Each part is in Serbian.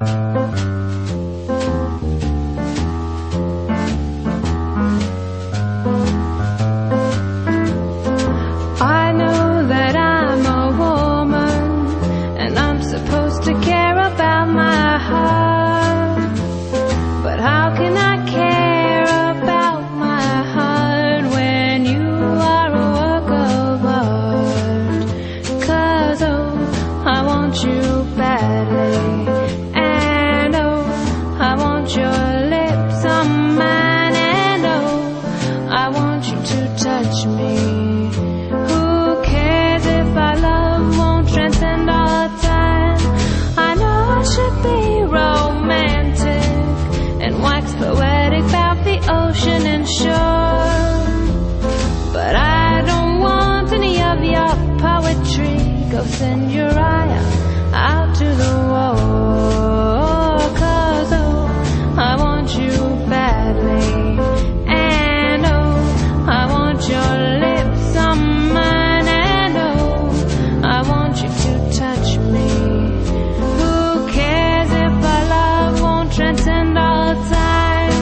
I know that I'm a woman and I'm supposed to care about my heart, but how can I care about my heart when you are a work of art? 'Cause oh, I want you badly, and oh, I want your lips on mine, and oh, I want you to touch me. Who cares if our love won't transcend all time? I know I should be romantic and wax poetic about the ocean and shore, but I don't want any of your poetry. Go send Uriah out to the war, 'cause oh, I want you badly, and oh, I want your lips on mine, and oh, I want you to touch me. Who cares if our love won't transcend all time?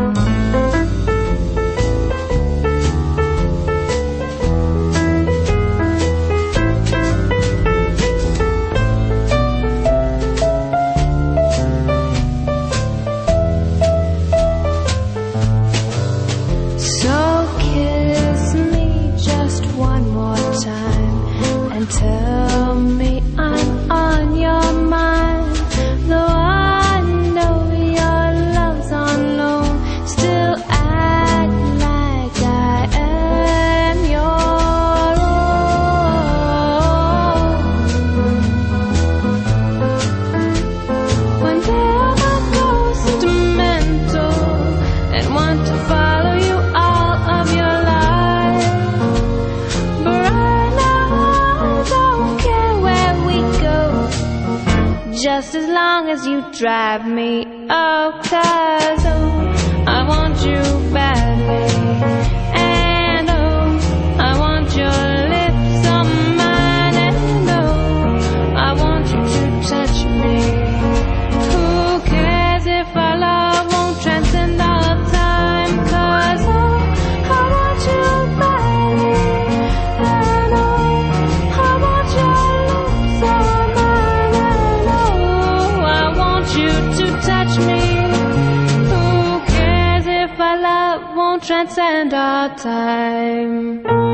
So kiss me just one more time and tell me I'm on your mind. Though I know your love's on loan, still act like I am your own. Whenever I go sentimental and want to follow you all of your life, but right now I don't care where we go, just as long as you drive me up. 'Cause oh, I want you badly, and oh, I want your lips on mine, and oh, I want you to touch me. Who cares if our love won't transcend all time? 'Cause oh, I want you badly, and oh, I want your lips on mine, and oh, I want you to touch me. Who cares if our love won't transcend all time?